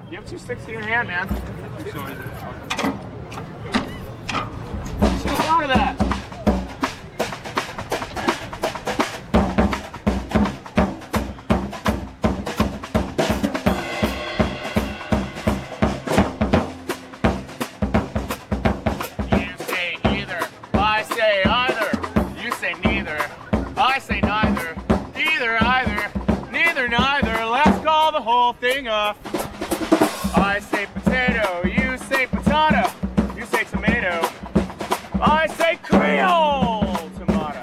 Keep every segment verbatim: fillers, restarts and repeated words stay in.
You have two sticks in your hand, man. Get out of that. You say either. I say either. You say neither. I say neither. Either, either. Neither, neither. Let's call the whole thing off. I say potato, you say potato, you say tomato, I say Creole tomato.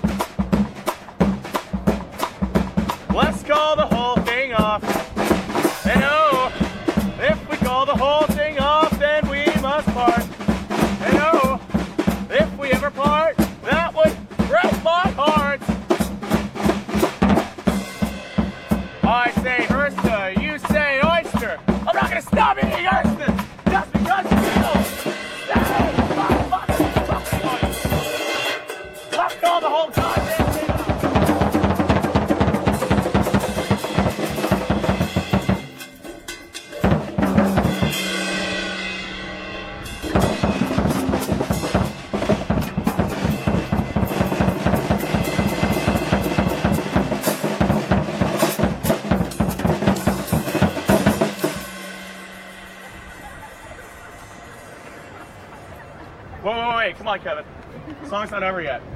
Let's call the whole thing off. And oh, if we call the whole thing off, then we must part. And oh, if we ever part, that would break my heart. I say Ursa, you say oyster. I'm not gonna stop eating oysters just because you know. Say my fucking fucking oyster. Let's call the whole goddamn thing off. Wait, wait, wait, come on, Kevin. The song's not over yet.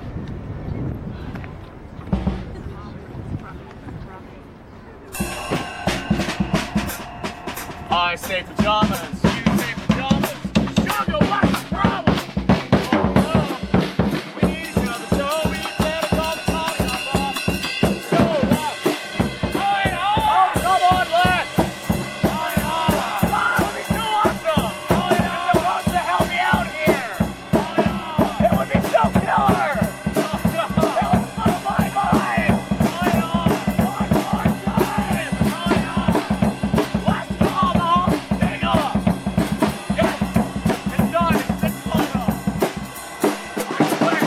I say pajamas, you say pajamas. Sugar, what's the problem? Oh, no. We need each other, so we better call the party off. So what? Oh, and oh, come on, let's. Oh, and oh, that would be too awesome. Oh, and oh, you're supposed to help me out here. Oh, and oh, it would be so killer. That was fun of my mind. Oh, and oh, one more time. Oh, and oh, let's call the whole thing off. Yes, it's done. It's blown off. I swear.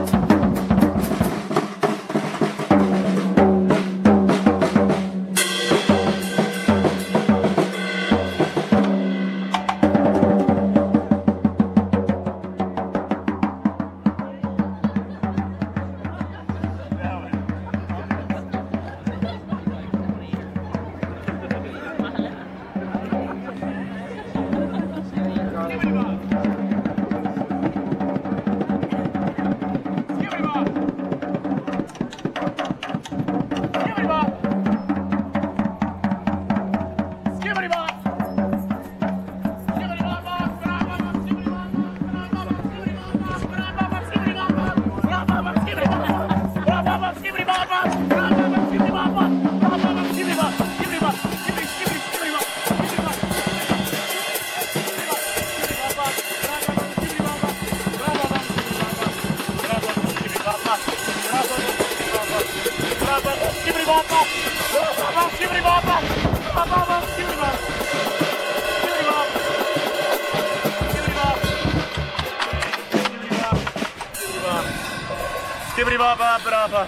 Skibbity bop bop bop bop.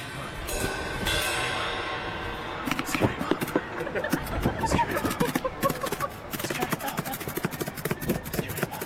Skibbity bop. Skibbity bop. Skibbity bop. Skibbity bop.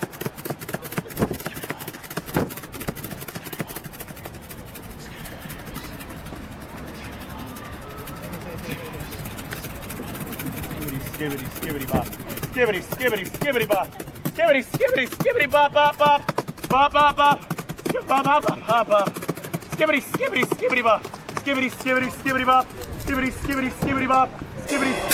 Skibbity skibbity bop. Skibbity skibbity skibbity bop. Skibbity skibbity skibbity bop bop bop. Bop bop bop. Bop bop bop bop bop. Skibbity skibbity skibbity bop. Skibbity skibbity skibbity bop. Skibbity skibbity skibbity bop. Skibbity